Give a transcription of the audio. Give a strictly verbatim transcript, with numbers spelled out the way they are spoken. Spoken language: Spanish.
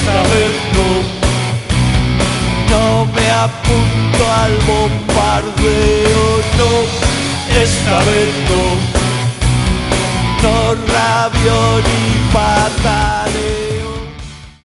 esta vez no. No me apunto al bombardeo, no, esta vez no.